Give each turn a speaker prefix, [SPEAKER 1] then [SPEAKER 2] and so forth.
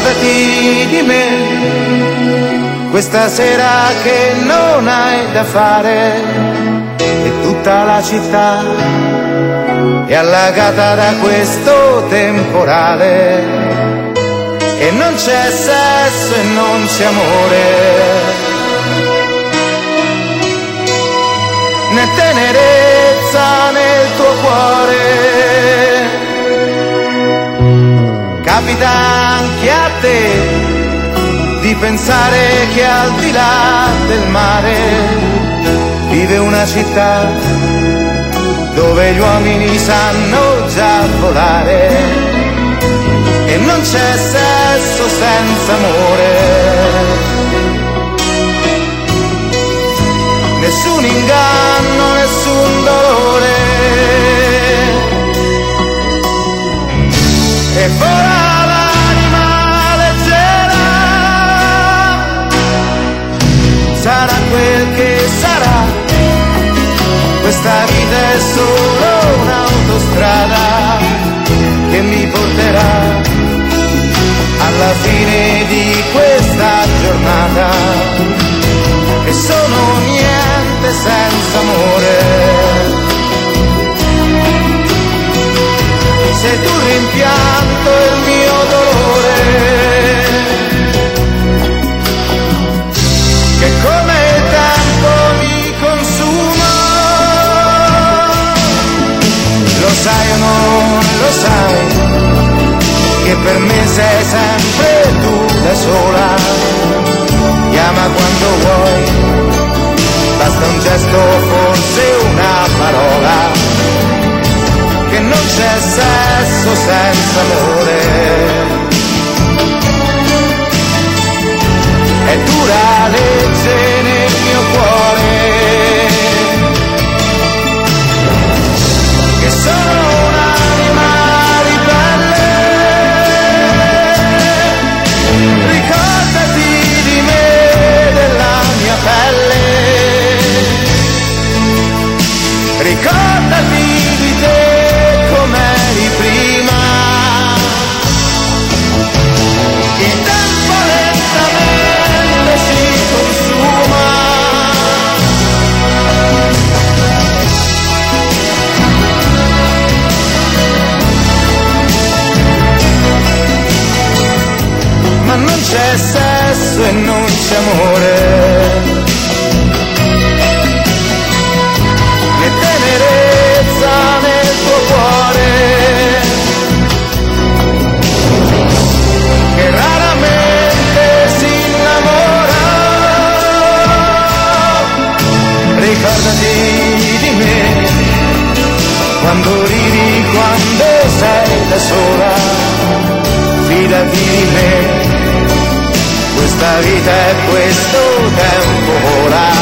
[SPEAKER 1] ricordati di me, questa sera che non hai da fare, e tutta la città è allagata da questo temporale, e non c'è sesso e non c'è amore, né tenerezza nel tuo cuore. Capita anche a te di pensare che al di là del mare vive una città dove gli uomini sanno già volare, e non c'è sesso senza amore, nessun inganno, nessun dolore, e vola l'anima leggera, sarà quel che sarà, questa vita è solo un'autostrada che mi porterà alla fine di questa giornata, e sono niente senza amore. Sei tu il rimpianto e il mio dolore, che come il tempo mi consuma. Lo sai o non lo sai, che per me sei sempre tu da sola. Chiama quando vuoi, basta un gesto, forse una parola, che non c'è sesso senza amore. È dura legge nel mio cuore, che sono un'anima ribelle. Ricordati di me, della mia pelle, ricordati di te com'eri prima. Il tempo lentamente si consuma, ma non c'è sesso e non c'è amore, né tenerezza nel tuo cuore, che raramente si innamora. Ricordati di me, quando ridi, quando sei da sola, fidati di me, questa vita è questo tempo vola.